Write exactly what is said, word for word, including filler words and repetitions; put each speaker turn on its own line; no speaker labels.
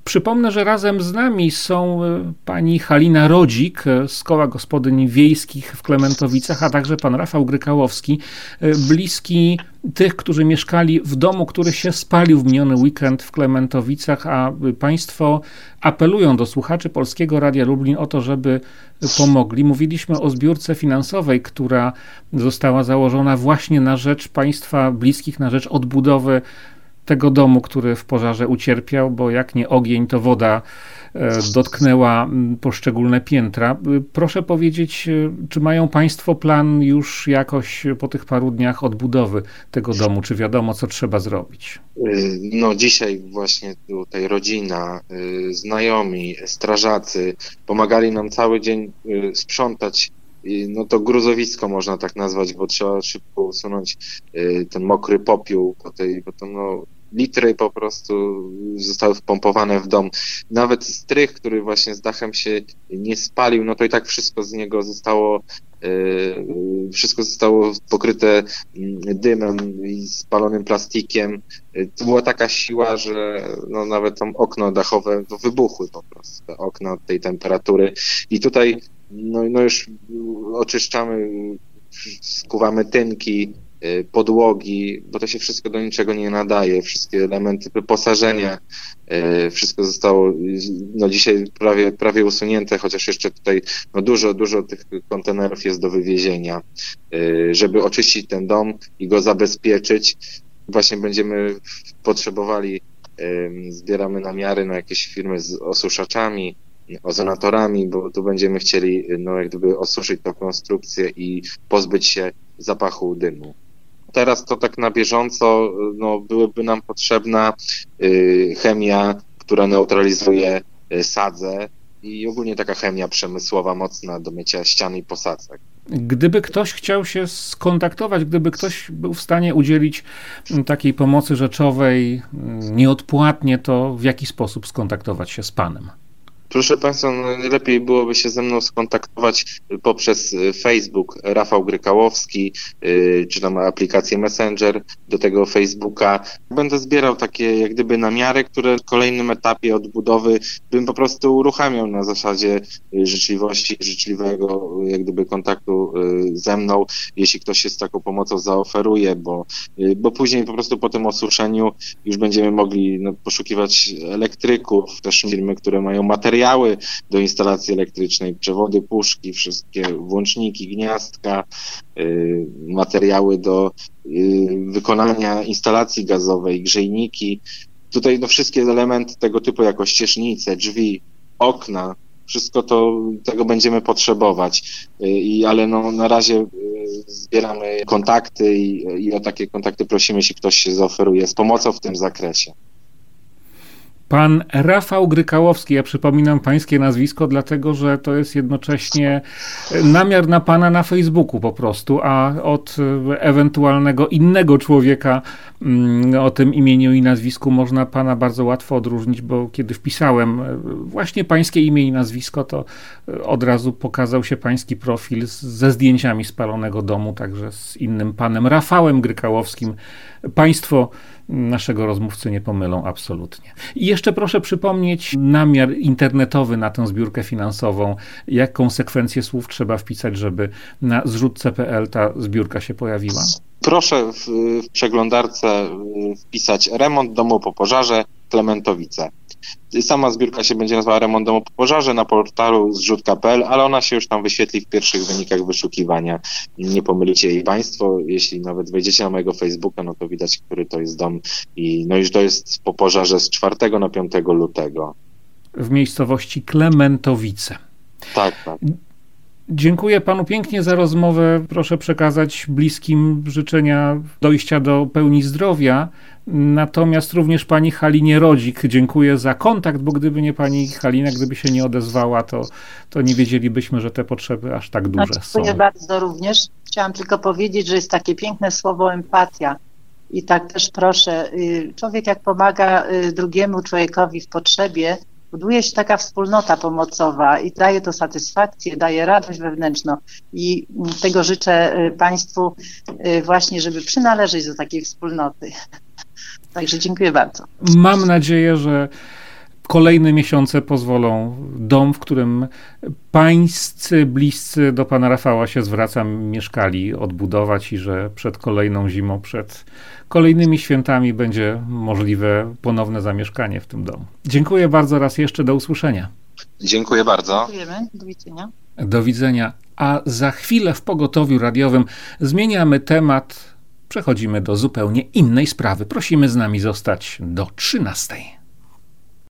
Przypomnę, że razem z nami są pani Halina Rodzik z Koła Gospodyń Wiejskich w Klementowicach, a także pan Rafał Grykałowski, bliski tych, którzy mieszkali w domu, który się spalił w miniony weekend w Klementowicach, a państwo apelują do słuchaczy Polskiego Radia Lublin o to, żeby pomogli. Mówiliśmy o zbiórce finansowej, która została założona właśnie na rzecz państwa bliskich, na rzecz odbudowy tego domu, który w pożarze ucierpiał, bo jak nie ogień, to woda dotknęła poszczególne piętra. Proszę powiedzieć, czy mają państwo plan już jakoś po tych paru dniach odbudowy tego domu? Czy wiadomo, co trzeba zrobić?
No dzisiaj właśnie tutaj rodzina, znajomi, strażacy pomagali nam cały dzień sprzątać. No to gruzowisko można tak nazwać, bo trzeba szybko usunąć ten mokry popiół, po tej, bo to no litry po prostu zostały wpompowane w dom. Nawet strych, który właśnie z dachem się nie spalił, no to i tak wszystko z niego zostało, yy, wszystko zostało pokryte dymem i spalonym plastikiem. To była taka siła, że no nawet tam okno dachowe no wybuchły po prostu, te okna od tej temperatury. I tutaj no, no już oczyszczamy, skuwamy tynki, podłogi, bo to się wszystko do niczego nie nadaje, wszystkie elementy wyposażenia, wszystko zostało no dzisiaj prawie, prawie usunięte, chociaż jeszcze tutaj no dużo, dużo tych kontenerów jest do wywiezienia, żeby oczyścić ten dom i go zabezpieczyć. Właśnie będziemy potrzebowali, zbieramy namiary na jakieś firmy z osuszaczami, ozonatorami, bo tu będziemy chcieli no jak gdyby osuszyć tą konstrukcję i pozbyć się zapachu dymu. Teraz to tak na bieżąco no, byłyby nam potrzebna y, chemia, która neutralizuje y, sadzę i ogólnie taka chemia przemysłowa mocna do mycia ścian i posadzek.
Gdyby ktoś chciał się skontaktować, gdyby ktoś był w stanie udzielić takiej pomocy rzeczowej nieodpłatnie, to w jaki sposób skontaktować się z panem?
Proszę Państwa, najlepiej byłoby się ze mną skontaktować poprzez Facebook Rafał Grykałowski, czy tam aplikację Messenger do tego Facebooka. Będę zbierał takie jak gdyby namiary, które w kolejnym etapie odbudowy bym po prostu uruchamiał na zasadzie życzliwości, życzliwego jak gdyby kontaktu ze mną, jeśli ktoś się z taką pomocą zaoferuje, bo, bo później po prostu po tym osuszeniu już będziemy mogli no, poszukiwać elektryków, też firmy, które mają materiały do instalacji elektrycznej, przewody, puszki, wszystkie włączniki, gniazdka, y, materiały do y, wykonania instalacji gazowej, grzejniki. Tutaj no, wszystkie elementy tego typu, jako ścieżnice, drzwi, okna, wszystko to, tego będziemy potrzebować. Y, i, ale no, na razie y, zbieramy kontakty i, i o takie kontakty prosimy, jeśli ktoś się zaoferuje z pomocą w tym zakresie.
Pan Rafał Grykałowski, ja przypominam pańskie nazwisko, dlatego że to jest jednocześnie namiar na pana na Facebooku po prostu, a od ewentualnego innego człowieka o tym imieniu i nazwisku można pana bardzo łatwo odróżnić, bo kiedy wpisałem właśnie pańskie imię i nazwisko, to od razu pokazał się pański profil ze zdjęciami spalonego domu, także z innym panem Rafałem Grykałowskim. Państwo naszego rozmówcy nie pomylą absolutnie. I jeszcze proszę przypomnieć namiar internetowy na tę zbiórkę finansową. Jaką sekwencję słów trzeba wpisać, żeby na zrzutce kropka pe el ta zbiórka się pojawiła?
Proszę w, w przeglądarce wpisać remont domu po pożarze Klementowice. Sama zbiórka się będzie nazywała Remont domu po pożarze na portalu zrzutka kropka pe el, ale ona się już tam wyświetli w pierwszych wynikach wyszukiwania. Nie pomylicie jej Państwo, jeśli nawet wejdziecie na mojego Facebooka, no to widać, który to jest dom i no już to jest po pożarze z czwartego na piątego lutego.
W miejscowości Klementowice.
Tak, tak.
Dziękuję panu pięknie za rozmowę. Proszę przekazać bliskim życzenia dojścia do pełni zdrowia. Natomiast również pani Halinie Rodzik dziękuję za kontakt, bo gdyby nie pani Halina, gdyby się nie odezwała, to, to nie wiedzielibyśmy, że te potrzeby aż tak duże
no,
są.
Dziękuję bardzo również. Chciałam tylko powiedzieć, że jest takie piękne słowo empatia. I tak też proszę, człowiek jak pomaga drugiemu człowiekowi w potrzebie, buduje się taka wspólnota pomocowa i daje to satysfakcję, daje radość wewnętrzną i tego życzę Państwu właśnie, żeby przynależeć do takiej wspólnoty. Także dziękuję bardzo.
Mam nadzieję, że kolejne miesiące pozwolą dom, w którym pańscy bliscy do pana Rafała się zwracam, mieszkali, odbudować i że przed kolejną zimą, przed kolejnymi świętami będzie możliwe ponowne zamieszkanie w tym domu. Dziękuję bardzo raz jeszcze, do usłyszenia.
Dziękuję bardzo.
Dziękujemy, do widzenia.
Do widzenia. A za chwilę w pogotowiu radiowym zmieniamy temat, przechodzimy do zupełnie innej sprawy. Prosimy z nami zostać do trzynastej.